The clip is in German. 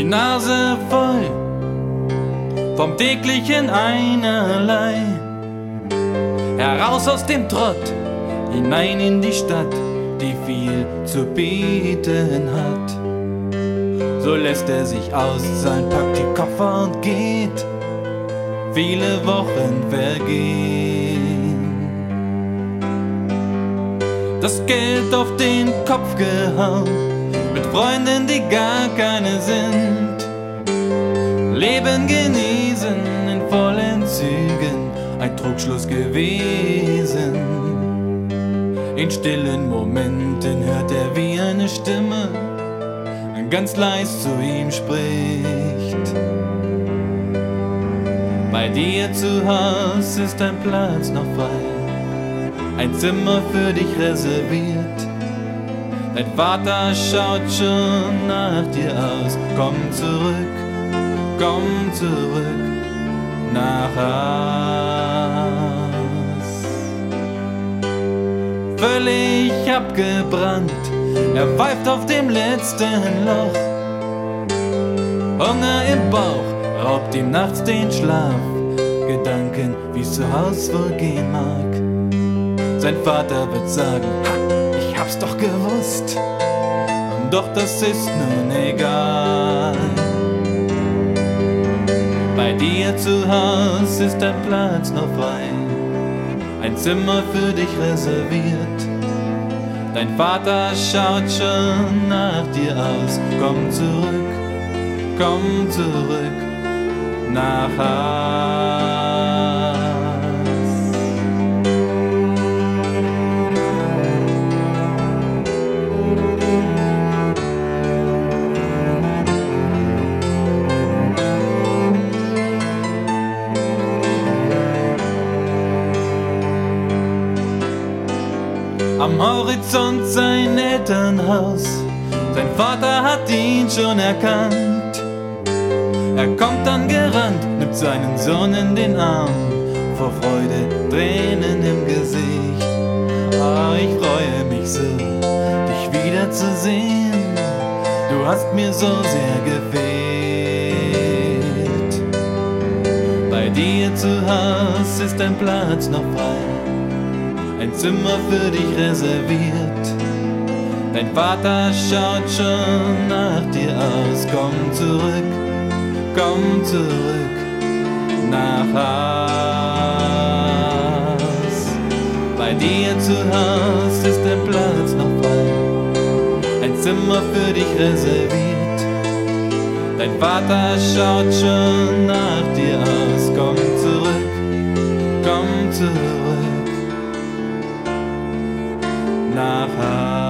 die Nase voll vom täglichen Einerlei. Heraus aus dem Trott, hinein in die Stadt, die viel zu bieten hat. So lässt er sich auszahlen, packt die Koffer und geht. Viele Wochen vergehen. Das Geld auf den Kopf gehauen, mit Freunden, die gar keine sind. Leben genießen in vollen Zügen, ein Trugschluss gewesen. In stillen Momenten hört er, wie eine Stimme ganz leis zu ihm spricht. Bei dir zu Haus ist ein Platz noch frei, ein Zimmer für dich reserviert. Dein Vater schaut schon nach dir aus. Komm zurück nach Haus. Völlig abgebrannt, er pfeift auf dem letzten Loch. Hunger im Bauch raubt ihm nachts den Schlaf. Gedanken, wie's zu Haus wohl gehen mag. Sein Vater wird sagen, ich hab's doch gewusst. Doch das ist nun egal. Bei dir zu Haus ist ein Platz noch frei, ein Zimmer für dich reserviert. Dein Vater schaut schon nach dir aus. Komm zurück nach Haus. Am Horizont sein Elternhaus, sein Vater hat ihn schon erkannt. Er kommt angerannt, nimmt seinen Sohn in den Arm, vor Freude Tränen im Gesicht. Oh, ich freue mich so, dich wiederzusehen, du hast mir so sehr gefehlt. Bei dir zu Haus ist ein Platz noch frei, ein Zimmer für dich reserviert. Dein Vater schaut schon nach dir aus. Komm zurück nach Haus. Bei dir zu Haus ist ein Platz noch frei, ein Zimmer für dich reserviert. Dein Vater schaut schon nach dir aus. Komm zurück nach Haus.